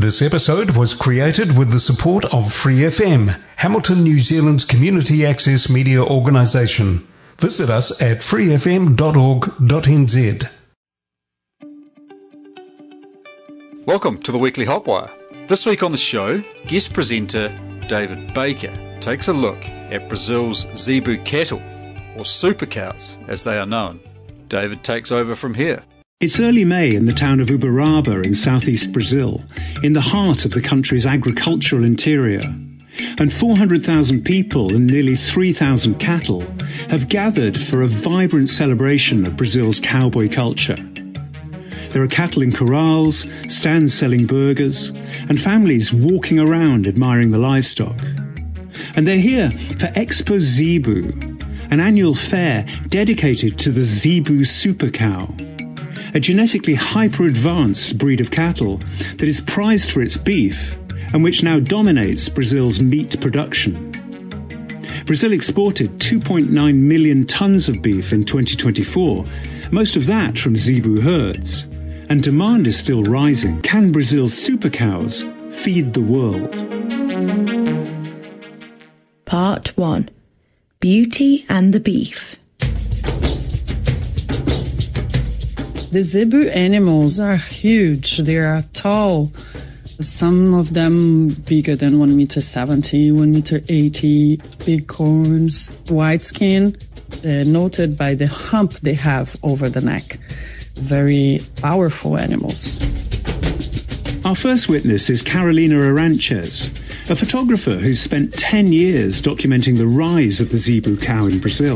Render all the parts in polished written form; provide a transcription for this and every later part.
This episode was created with the support of Free FM, Hamilton, New Zealand's community access media organisation. Visit us at freefm.org.nz. Welcome to the Weekly Hotwire. This week on the show, guest presenter David Baker takes a look at Brazil's zebu cattle, or super cows as they are known. David takes over from here. It's early May in the town of Uberaba in southeast Brazil, in the heart of the country's agricultural interior. And 400,000 people and nearly 3,000 cattle have gathered for a vibrant celebration of Brazil's cowboy culture. There are cattle in corrals, stands selling burgers, and families walking around admiring the livestock. And they're here for Expo Zebu, an annual fair dedicated to the zebu super cow, a genetically hyper-advanced breed of cattle that is prized for its beef and which now dominates Brazil's meat production. Brazil exported 2.9 million tons of beef in 2024, most of that from zebu herds, and demand is still rising. Can Brazil's super cows feed the world? Part 1. Beauty and the Beef. The zebu animals are huge. They are tall. Some of them bigger than 1.70 meters, 1.80 meters, big horns, white skin, noted by the hump they have over the neck. Very powerful animals. Our first witness is Carolina Aranches, a photographer who's spent 10 years documenting the rise of the zebu cow in Brazil.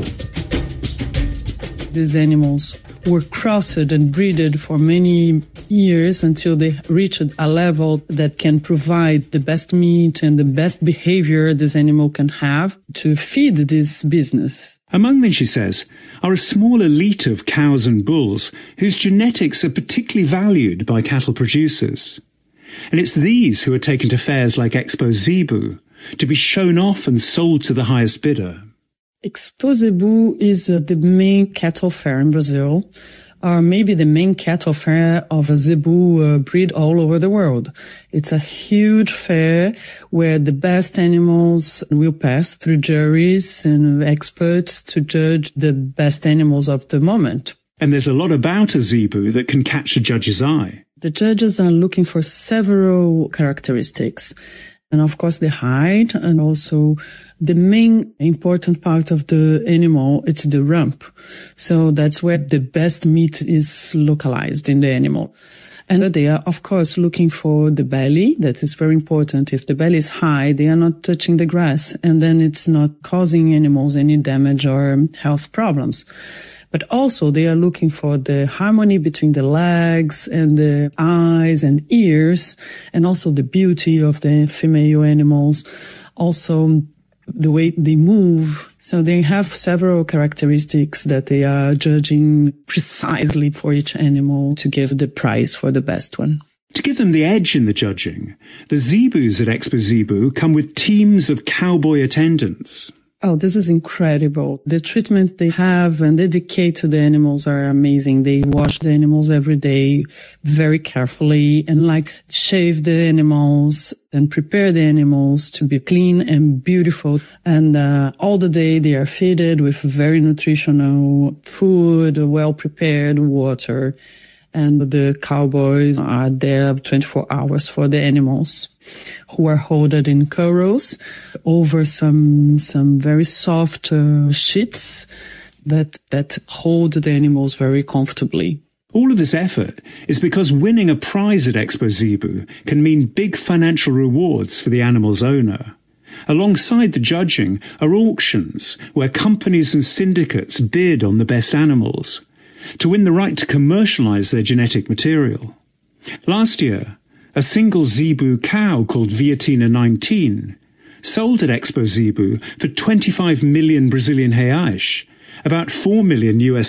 These animals were crossed and breeded for many years until they reached a level that can provide the best meat and the best behavior this animal can have to feed this business. Among them, she says, are a small elite of cows and bulls whose genetics are particularly valued by cattle producers. And it's these who are taken to fairs like Expo Zebu to be shown off and sold to the highest bidder. Expo Zebu is the main cattle fair in Brazil, or maybe the main cattle fair of a zebu breed all over the world. It's a huge fair where the best animals will pass through juries and experts to judge the best animals of the moment. And there's a lot about a zebu that can catch a judge's eye. The judges are looking for several characteristics. And of course the height, and also the main important part of the animal, it's the rump. So that's where the best meat is localized in the animal. And they are, of course, looking for the belly. That is very important. If the belly is high, they are not touching the grass, and then it's not causing animals any damage or health problems. But also they are looking for the harmony between the legs and the eyes and ears, and also the beauty of the female animals, also the way they move. So they have several characteristics that they are judging precisely for each animal to give the prize for the best one. To give them the edge in the judging, the zebus at Expo Zebu come with teams of cowboy attendants. Oh, this is incredible. The treatment they have and dedicate to the animals are amazing. They wash the animals every day very carefully and shave the animals and prepare the animals to be clean and beautiful. And all the day they are fed with very nutritional food, well-prepared water. And the cowboys are there 24 hours for the animals, who are holded in corrals over some very soft sheets that hold the animals very comfortably. All of this effort is because winning a prize at Expo Zebu can mean big financial rewards for the animal's owner. Alongside the judging are auctions where companies and syndicates bid on the best animals to win the right to commercialize their genetic material. Last year, a single zebu cow called Viatina 19 sold at Expo Zebu for 25 million Brazilian reais, about $4 million US.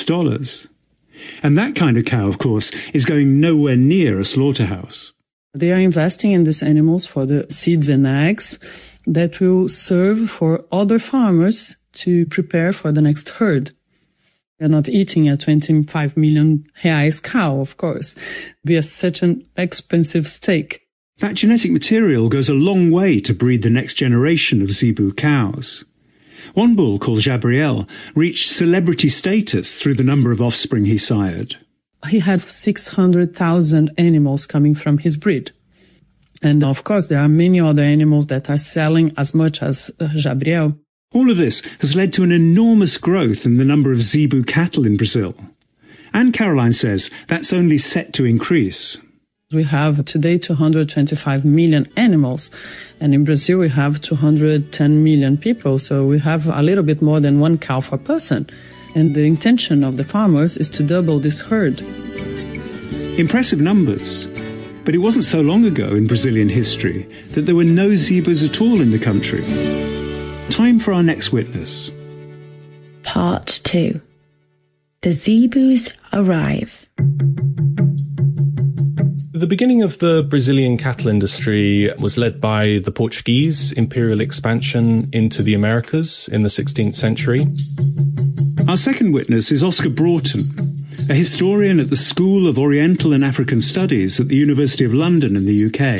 And that kind of cow, of course, is going nowhere near a slaughterhouse. They are investing in these animals for the seeds and eggs that will serve for other farmers to prepare for the next herd. They're not eating a 25 million reais cow, of course. It'd be such an expensive steak. That genetic material goes a long way to breed the next generation of zebu cows. One bull, called Gabriel, reached celebrity status through the number of offspring he sired. He had 600,000 animals coming from his breed. And of course, there are many other animals that are selling as much as Gabriel. All of this has led to an enormous growth in the number of zebu cattle in Brazil. And Caroline says that's only set to increase. We have today 225 million animals, and in Brazil we have 210 million people, so we have a little bit more than 1 cow per person. And the intention of the farmers is to double this herd. Impressive numbers. But it wasn't so long ago in Brazilian history that there were no zebus at all in the country. Time for our next witness. Part 2. The zebus arrive. The beginning of the Brazilian cattle industry was led by the Portuguese imperial expansion into the Americas in the 16th century. Our second witness is Oscar Broughton, a historian at the School of Oriental and African Studies at the University of London in the UK.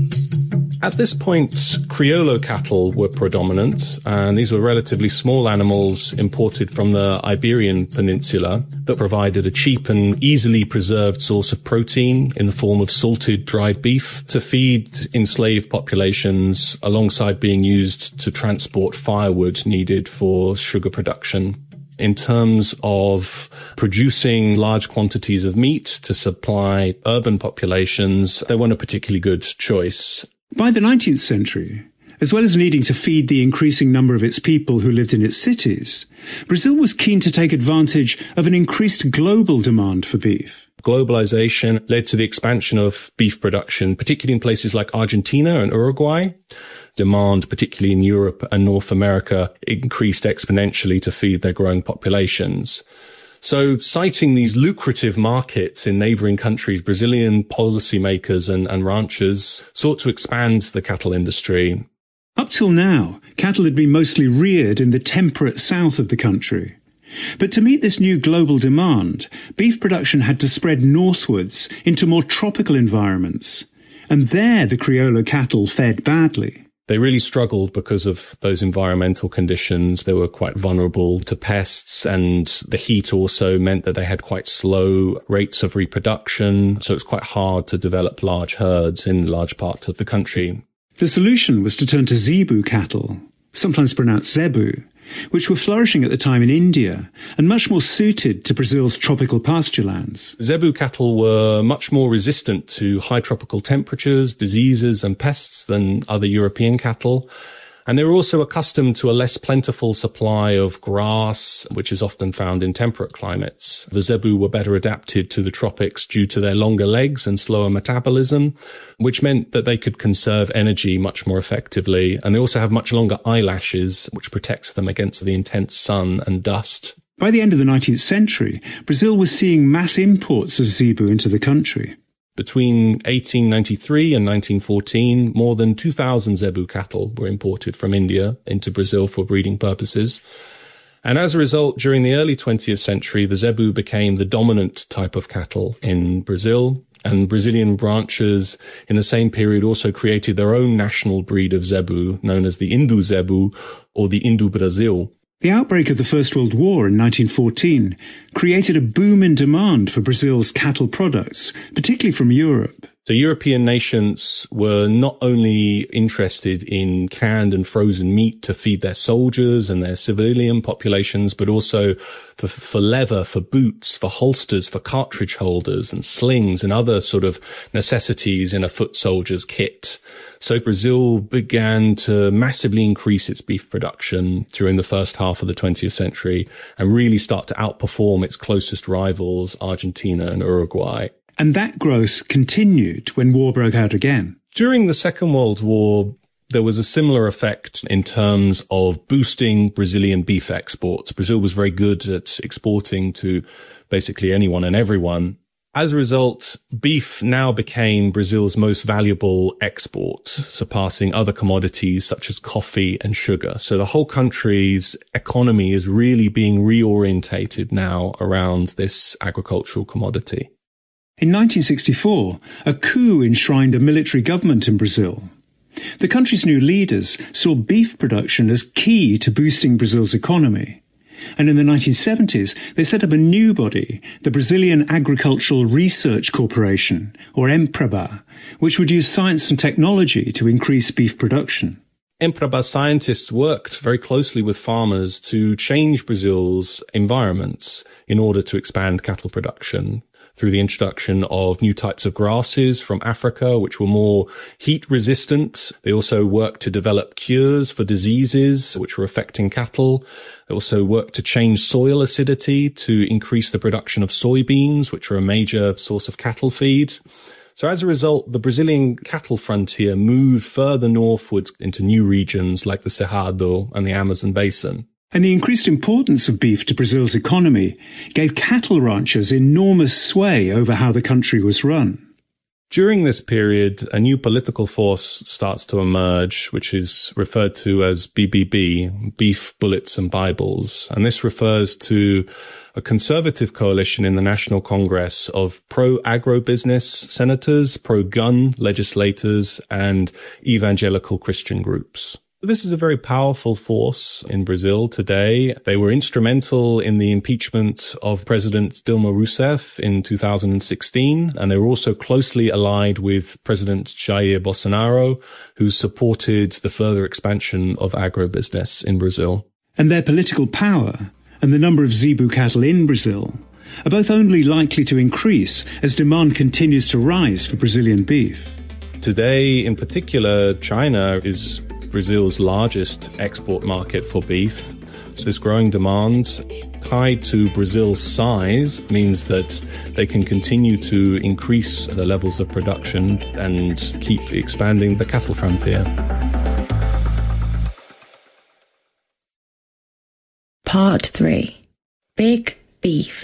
At this point, Criollo cattle were predominant, and these were relatively small animals imported from the Iberian Peninsula that provided a cheap and easily preserved source of protein in the form of salted dried beef to feed enslaved populations, alongside being used to transport firewood needed for sugar production. In terms of producing large quantities of meat to supply urban populations, they weren't a particularly good choice. By the 19th century, as well as needing to feed the increasing number of its people who lived in its cities, Brazil was keen to take advantage of an increased global demand for beef. Globalization led to the expansion of beef production, particularly in places like Argentina and Uruguay. Demand, particularly in Europe and North America, increased exponentially to feed their growing populations. So, citing these lucrative markets in neighboring countries, Brazilian policymakers and ranchers sought to expand the cattle industry. Up till now, cattle had been mostly reared in the temperate south of the country. But to meet this new global demand, beef production had to spread northwards into more tropical environments. And there the Criollo cattle fared badly. They really struggled because of those environmental conditions. They were quite vulnerable to pests, and the heat also meant that they had quite slow rates of reproduction. So it's quite hard to develop large herds in large parts of the country. The solution was to turn to zebu cattle, sometimes pronounced zebu, which were flourishing at the time in India and much more suited to Brazil's tropical pasturelands. Zebu cattle were much more resistant to high tropical temperatures, diseases and pests than other European cattle. And they were also accustomed to a less plentiful supply of grass, which is often found in temperate climates. The zebu were better adapted to the tropics due to their longer legs and slower metabolism, which meant that they could conserve energy much more effectively. And they also have much longer eyelashes, which protects them against the intense sun and dust. By the end of the 19th century, Brazil was seeing mass imports of zebu into the country. Between 1893 and 1914, more than 2,000 zebu cattle were imported from India into Brazil for breeding purposes. And as a result, during the early 20th century, the zebu became the dominant type of cattle in Brazil. And Brazilian ranchers in the same period also created their own national breed of zebu, known as the Indu zebu or the Indu Brasil. The outbreak of the First World War in 1914 created a boom in demand for Brazil's cattle products, particularly from Europe. So European nations were not only interested in canned and frozen meat to feed their soldiers and their civilian populations, but also for leather, for boots, for holsters, for cartridge holders and slings and other sort of necessities in a foot soldier's kit. So Brazil began to massively increase its beef production during the first half of the 20th century and really start to outperform its closest rivals, Argentina and Uruguay. And that growth continued when war broke out again. During the Second World War, there was a similar effect in terms of boosting Brazilian beef exports. Brazil was very good at exporting to basically anyone and everyone. As a result, beef now became Brazil's most valuable export, surpassing other commodities such as coffee and sugar. So the whole country's economy is really being reorientated now around this agricultural commodity. In 1964, a coup enshrined a military government in Brazil. The country's new leaders saw beef production as key to boosting Brazil's economy. And in the 1970s, they set up a new body, the Brazilian Agricultural Research Corporation, or Embrapa, which would use science and technology to increase beef production. Embrapa scientists worked very closely with farmers to change Brazil's environments in order to expand cattle production through the introduction of new types of grasses from Africa, which were more heat resistant. They also worked to develop cures for diseases which were affecting cattle. They also worked to change soil acidity to increase the production of soybeans, which are a major source of cattle feed. So as a result, the Brazilian cattle frontier moved further northwards into new regions like the Cerrado and the Amazon basin. And the increased importance of beef to Brazil's economy gave cattle ranchers enormous sway over how the country was run. During this period, a new political force starts to emerge, which is referred to as BBB, Beef, Bullets and Bibles. And this refers to a conservative coalition in the National Congress of pro-agribusiness senators, pro-gun legislators, and evangelical Christian groups. This is a very powerful force in Brazil today. They were instrumental in the impeachment of President Dilma Rousseff in 2016, and they were also closely allied with President Jair Bolsonaro, who supported the further expansion of agribusiness in Brazil. And their political power and the number of zebu cattle in Brazil are both only likely to increase as demand continues to rise for Brazilian beef. Today, in particular, China is Brazil's largest export market for beef. So this growing demand, tied to Brazil's size, means that they can continue to increase the levels of production and keep expanding the cattle frontier. Part 3. Big Beef.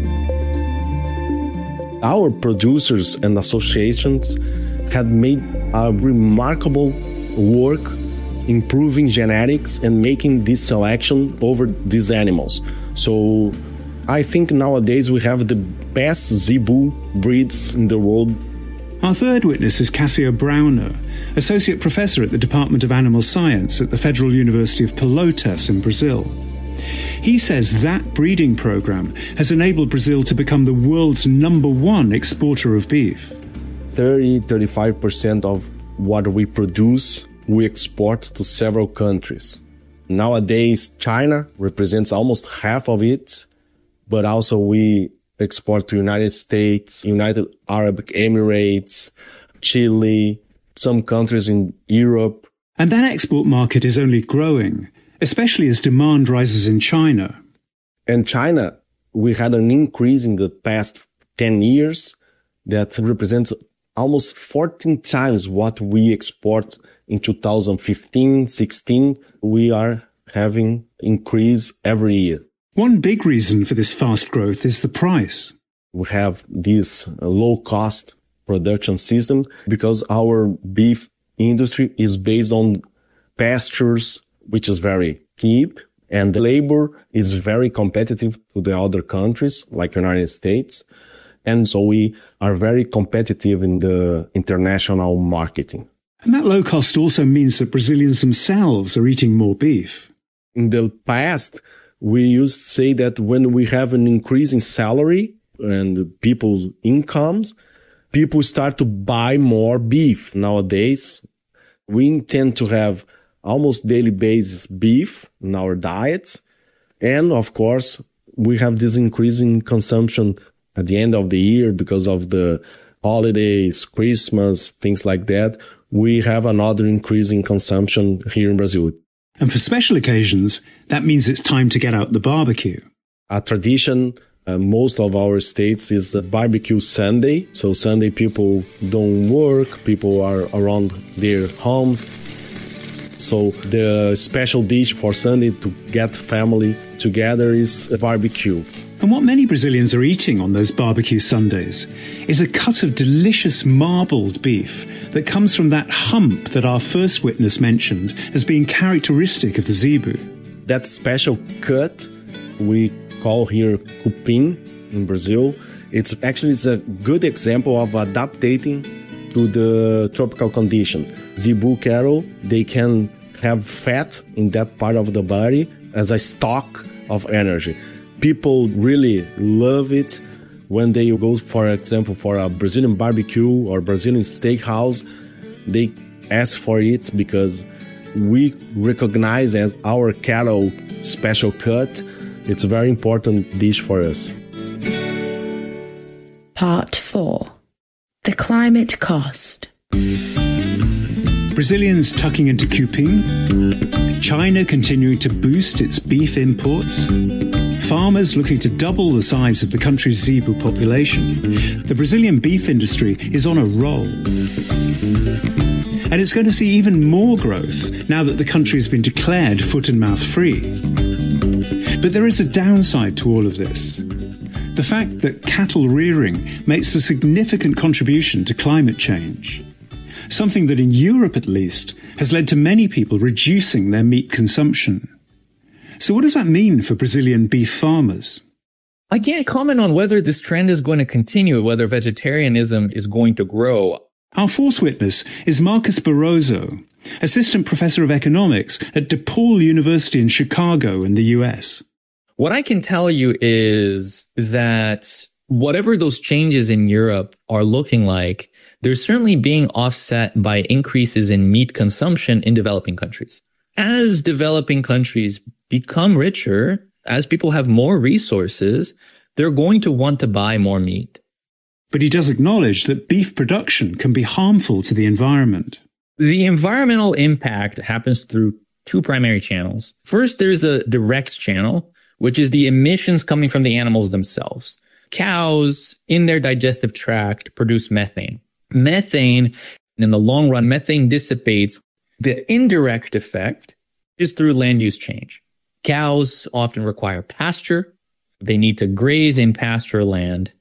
Our producers and associations had made a remarkable work improving genetics and making this selection over these animals. So I think nowadays we have the best zebu breeds in the world. Our third witness is Cassio Brauner, Associate Professor at the Department of Animal Science at the Federal University of Pelotas in Brazil. He says that breeding program has enabled Brazil to become the world's #1 exporter of beef. 30-35% of what we produce we export to several countries. Nowadays, China represents almost half of it, but also we export to United States, United Arab Emirates, Chile, some countries in Europe. And that export market is only growing, especially as demand rises in China. In China, we had an increase in the past 10 years that represents almost 14 times what we export in 2015-16. We are having increase every year. One big reason for this fast growth is the price. We have this low-cost production system because our beef industry is based on pastures, which is very cheap, and the labor is very competitive to the other countries like United States. And so we are very competitive in the international marketing. And that low cost also means that Brazilians themselves are eating more beef. In the past, we used to say that when we have an increase in salary and people's incomes, people start to buy more beef. Nowadays, we intend to have almost daily basis beef in our diets. And of course, we have this increase in consumption at the end of the year because of the holidays, Christmas, things like that. We have another increase in consumption here in Brazil. And for special occasions, that means it's time to get out the barbecue. A tradition, most of our states is a barbecue Sunday. So Sunday people don't work, people are around their homes. So the special dish for Sunday to get family together is a barbecue. And what many Brazilians are eating on those barbecue Sundays is a cut of delicious marbled beef that comes from that hump that our first witness mentioned as being characteristic of the zebu. That special cut we call here cupim in Brazil. It's a good example of adapting to the tropical condition. Zebu cattle, they can have fat in that part of the body as a stock of energy. People really love it when they go, for example, for a Brazilian barbecue or Brazilian steakhouse. They ask for it because we recognize as our cattle special cut. It's a very important dish for us. Part 4. The climate cost. Brazilians tucking into cuping, China continuing to boost its beef imports, farmers looking to double the size of the country's zebu population. The Brazilian beef industry is on a roll. And it's going to see even more growth now that the country has been declared foot and mouth free. But there is a downside to all of this. The fact that cattle rearing makes a significant contribution to climate change. Something that in Europe at least has led to many people reducing their meat consumption. So what does that mean for Brazilian beef farmers? I can't comment on whether this trend is going to continue, whether vegetarianism is going to grow. Our fourth witness is Marcus Barroso, assistant professor of economics at DePaul University in Chicago in the US. What I can tell you is that whatever those changes in Europe are looking like, they're certainly being offset by increases in meat consumption in developing countries. As developing countries become richer, as people have more resources, they're going to want to buy more meat. But he does acknowledge that beef production can be harmful to the environment. The environmental impact happens through two primary channels. First, there's a direct channel, which is the emissions coming from the animals themselves. Cows, in their digestive tract, produce methane. Methane, in the long run, methane dissipates. The indirect effect is through land use change. Cows often require pasture. They need to graze in pasture land.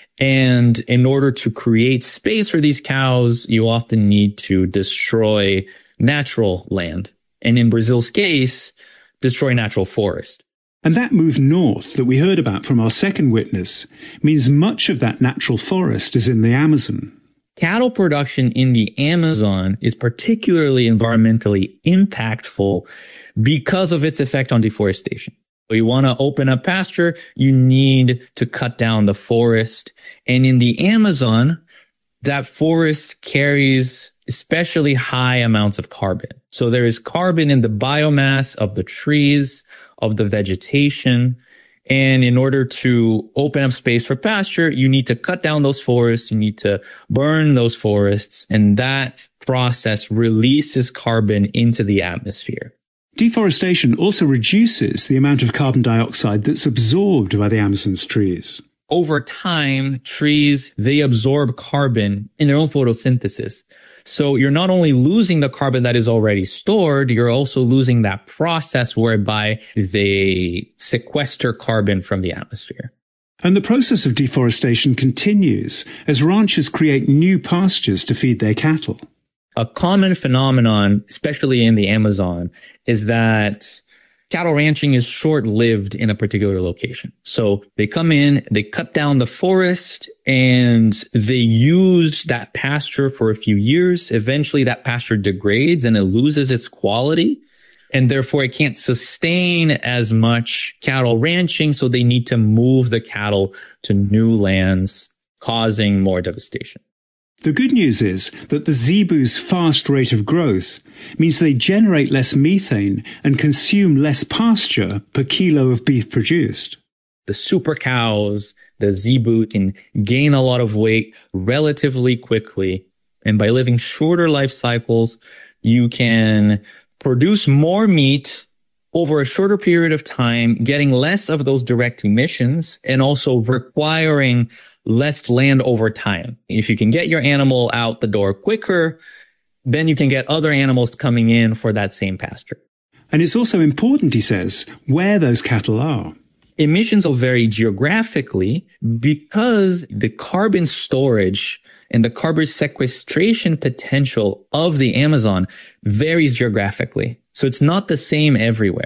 And in order to create space for these cows, you often need to destroy natural land. And in Brazil's case, destroy natural forest. And that move north that we heard about from our second witness means much of that natural forest is in the Amazon. Cattle production in the Amazon is particularly environmentally impactful because of its effect on deforestation. You want to open up pasture, you need to cut down the forest. And in the Amazon, that forest carries especially high amounts of carbon. So there is carbon in the biomass of the trees, of the vegetation. And in order to open up space for pasture, you need to cut down those forests, you need to burn those forests, and that process releases carbon into the atmosphere. Deforestation also reduces the amount of carbon dioxide that's absorbed by the Amazon's trees. Over time, trees, they absorb carbon in their own photosynthesis. So you're not only losing the carbon that is already stored, you're also losing that process whereby they sequester carbon from the atmosphere. And the process of deforestation continues as ranchers create new pastures to feed their cattle. A common phenomenon, especially in the Amazon, is that cattle ranching is short-lived in a particular location. So they come in, they cut down the forest, and they use that pasture for a few years. Eventually, that pasture degrades and it loses its quality, and therefore it can't sustain as much cattle ranching, so they need to move the cattle to new lands, causing more devastation. The good news is that the zebu's fast rate of growth means they generate less methane and consume less pasture per kilo of beef produced. The super cows, the zebu, can gain a lot of weight relatively quickly. And by living shorter life cycles, you can produce more meat over a shorter period of time, getting less of those direct emissions and also requiring less land over time. If you can get your animal out the door quicker, then you can get other animals coming in for that same pasture. And it's also important, he says, where those cattle are. Emissions will vary geographically because the carbon storage and the carbon sequestration potential of the Amazon varies geographically. So it's not the same everywhere.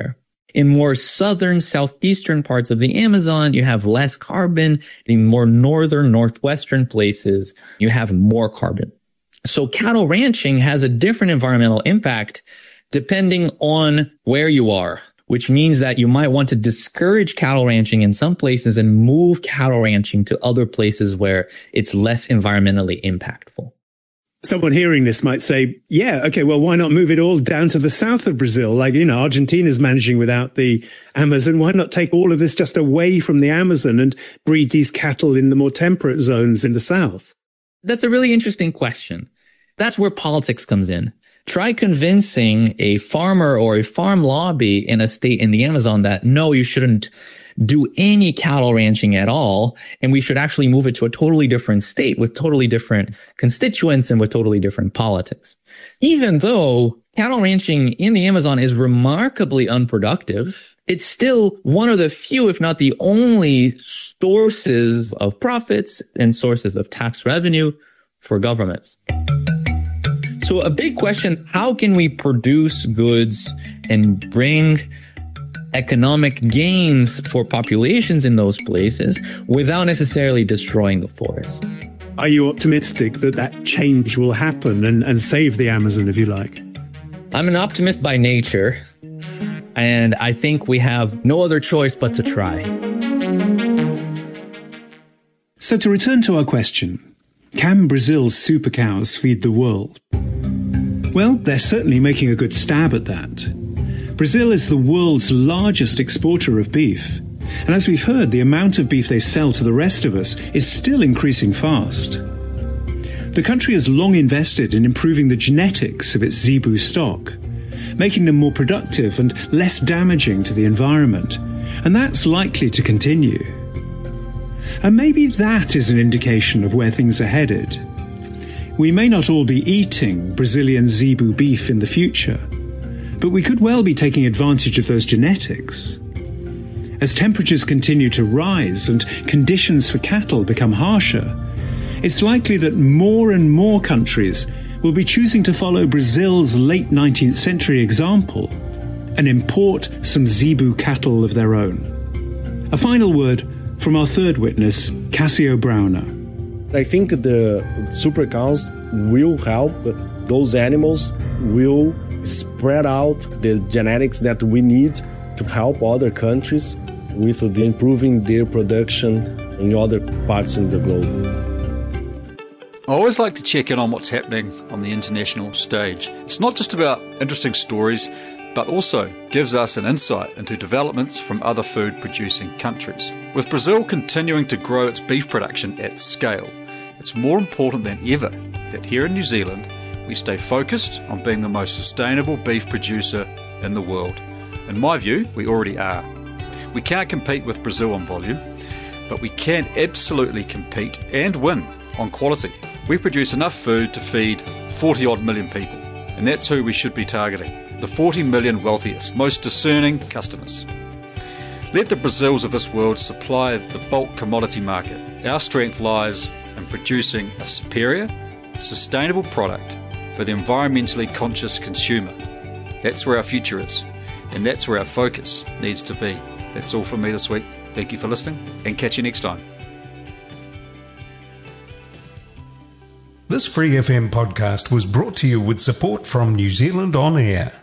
In more southern, southeastern parts of the Amazon, you have less carbon. In more northern, northwestern places, you have more carbon. So cattle ranching has a different environmental impact depending on where you are, which means that you might want to discourage cattle ranching in some places and move cattle ranching to other places where it's less environmentally impactful. Someone hearing this might say, yeah, okay, well, why not move it all down to the south of Brazil? Like, Argentina's managing without the Amazon. Why not take all of this just away from the Amazon and breed these cattle in the more temperate zones in the south? That's a really interesting question. That's where politics comes in. Try convincing a farmer or a farm lobby in a state in the Amazon that, no, you shouldn't do any cattle ranching at all, and we should actually move it to a totally different state with totally different constituents and with totally different politics. Even though cattle ranching in the Amazon is remarkably unproductive, it's still one of the few, if not the only, sources of profits and sources of tax revenue for governments. So a big question, how can we produce goods and bring economic gains for populations in those places without necessarily destroying the forest? Are you optimistic that that change will happen and save the Amazon, if you like? I'm an optimist by nature, and I think we have no other choice but to try. So to return to our question, can Brazil's super cows feed the world? Well, they're certainly making a good stab at that. Brazil is the world's largest exporter of beef. And as we've heard, the amount of beef they sell to the rest of us is still increasing fast. The country has long invested in improving the genetics of its zebu stock, making them more productive and less damaging to the environment. And that's likely to continue. And maybe that is an indication of where things are headed. We may not all be eating Brazilian zebu beef in the future, but we could well be taking advantage of those genetics. As temperatures continue to rise and conditions for cattle become harsher, it's likely that more and more countries will be choosing to follow Brazil's late 19th century example and import some zebu cattle of their own. A final word from our third witness, Cassio Browner. I think the super cows will help. Those animals will spread out the genetics that we need to help other countries with improving their production in other parts of the globe. I always like to check in on what's happening on the international stage. It's not just about interesting stories, but also gives us an insight into developments from other food-producing countries. With Brazil continuing to grow its beef production at scale, it's more important than ever that here in New Zealand we stay focused on being the most sustainable beef producer in the world. In my view, we already are. We can't compete with Brazil on volume, but we can absolutely compete and win on quality. We produce enough food to feed 40-odd million people, and that's who we should be targeting, the 40 million wealthiest, most discerning customers. Let the Brazils of this world supply the bulk commodity market. Our strength lies in producing a superior, sustainable product for the environmentally conscious consumer. That's where our future is, and that's where our focus needs to be. That's all from me this week. Thank you for listening, and catch you next time. This Free FM podcast was brought to you with support from New Zealand On Air.